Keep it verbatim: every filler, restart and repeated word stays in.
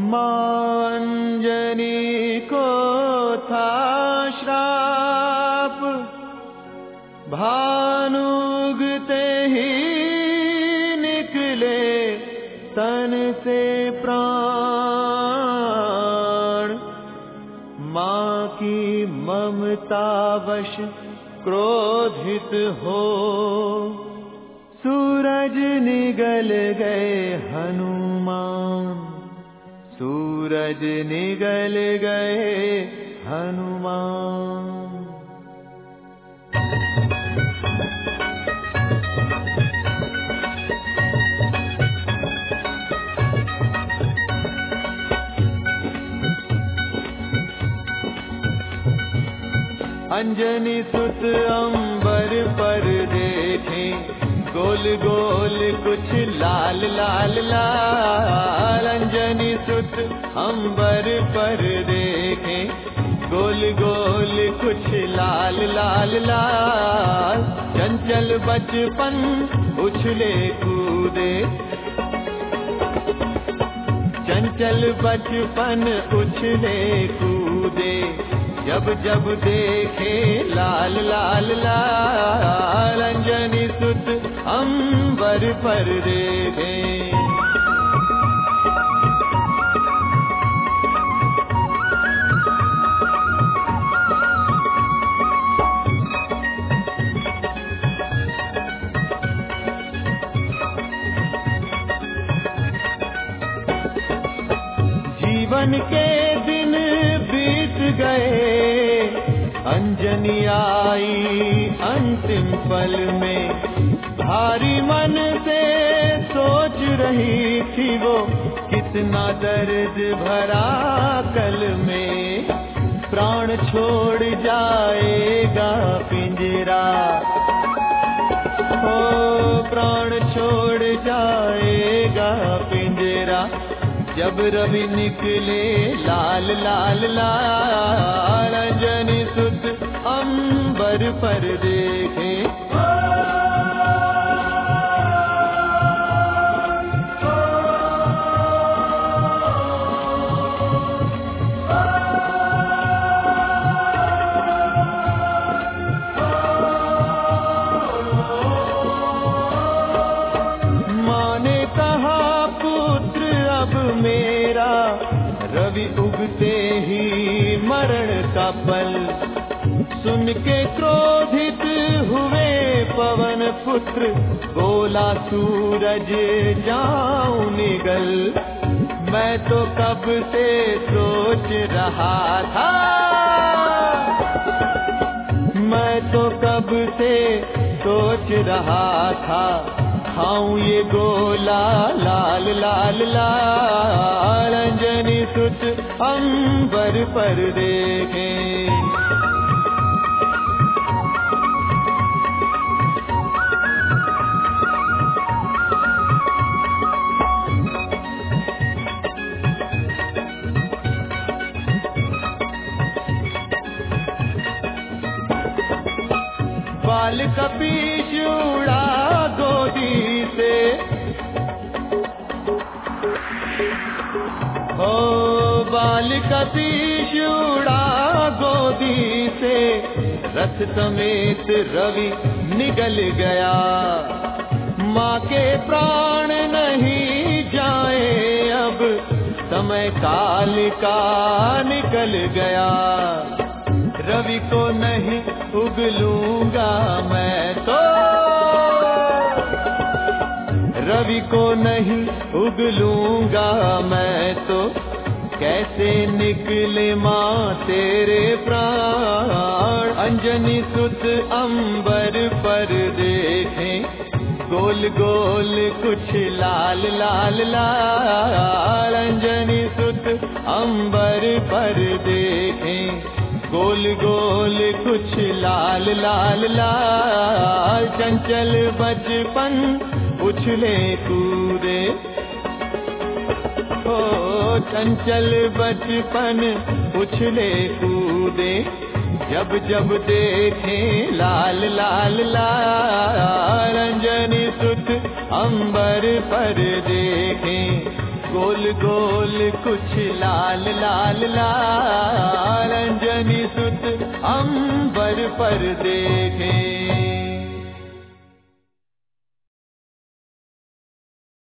अंजनी को था श्राप, भानुगते ही निकले तन से प्राण। माँ की ममतावश क्रोधित हो सूरज निगल गए हनुमान, सूरज निगल गए हनुमान। अंजनी सुत अंबर पर देखे, गोल गोल कुछ लाल लाल लाल। अंजनी सुत अंबर पर देखे, गोल गोल कुछ लाल लाल लाल। चंचल बचपन उछले कूदे, चंचल बचपन उछले कूदे। जब जब देखे लाल लाल लाल, अंजनी सुत अंबर पर देखे। जीवन के दिन बीत गए, अंजनी आई अंतिम पल में। भारी मन से सोच रही थी वो, कितना दर्द भरा कल में। प्राण छोड़ जाएगा पिंजरा, हो प्राण छोड़ जाएगा पिंजरा। जब रवि निकले लाल लाल लाल, अंजनी सुत अंबर पर देखे। माँ ने कहा पुत्र अब मेरा, रवि उगते ही मरण का पल। सुन के क्रोधित हुए पवन पुत्र, बोला सूरज जाऊं निगल। मैं तो कब से सोच रहा था, मैं तो कब से सोच रहा था। खाऊं ये गोला लाल लाल लाल, अंजनी सुत अंबर पर देखे। बाल कपीश उड़ा गोदी से, हो बाल कपीश उड़ा गोदी से। रथ समेत रवि निगल गया, माँ के प्राण नहीं जाए अब। समय काल का निकल गया, रवि को नहीं उगलूंगा मैं तो, रवि को नहीं उगलूंगा मैं तो। कैसे निकले माँ तेरे प्राण, अंजनी सुत अंबर पर देखे। गोल गोल कुछ लाल लाल लाल, अंजनी सुत अंबर पर देखे। गोल गोल कुछ लाल लाल लाल। चंचल बचपन उछले कूदे, हो चंचल बचपन उछले कूदे। जब जब देखे लाल लाल लाल, अंजनी सुत अंबर पर देखे। गोल गोल कुछ लाल लाल लाल, अंजनी सुत अंबर पर देखे।